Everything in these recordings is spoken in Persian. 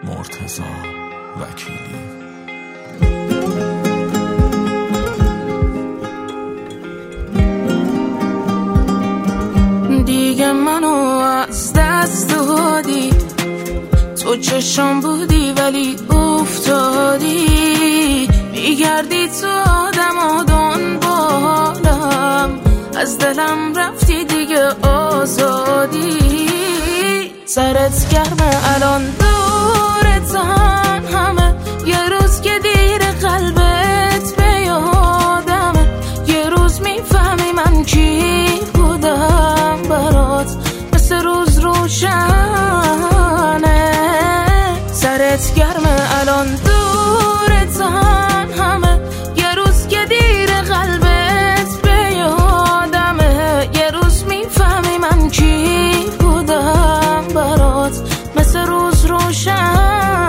مرتضی وکیلی. دیگه منو از دست دادی، تو چشم بودی ولی افتادی، میگردی تو آدم و دنبالم، از دلم رفتی دیگه آزادی. سرت گرمه الان دورتن همه، یه روز که دیر قلبت به یادمه، یه روز میفهمی من کی بودم برات، مثل روز روشنه. سرت گرمه الان دورتن همه، یه روز که دیر قلبت به یادمه، یه روز میفهمی من کی بودم برات، مثل روز روشنه.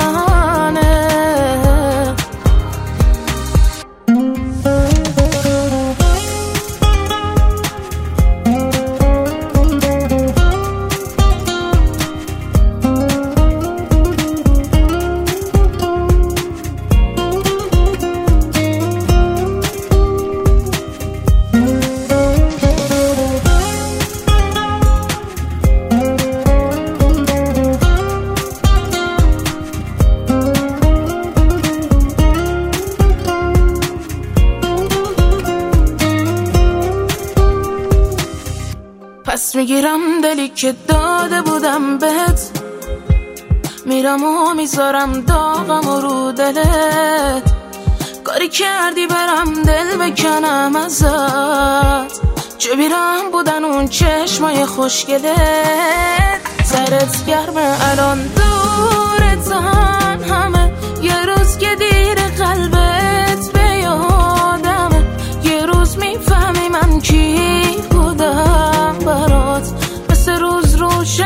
پس میگیرم دلی که داده بودم بهت، میرم و میذارم داغم و رو دلت، کاری کردی برم دل بکنم ازت، چه بیرم بودن اون چشمای خوشگلت. سرت گرمه الان دورتن همه، یه روز که دیر قلبت به یادمه، یه روز میفهمی من کی بودم برات، مثل روز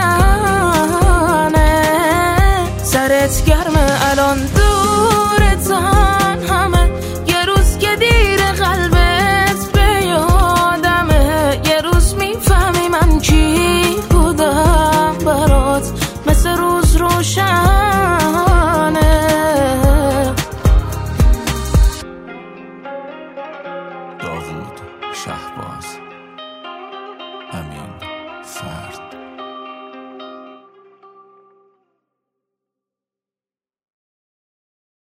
روشنه. سرت گرمه الان دورتن همه، یه روز که دیر قلبت به یادمه، یه روز میفهمی من کی بودم برات، مثل روز روشنه. داوود شهباز، امین فر.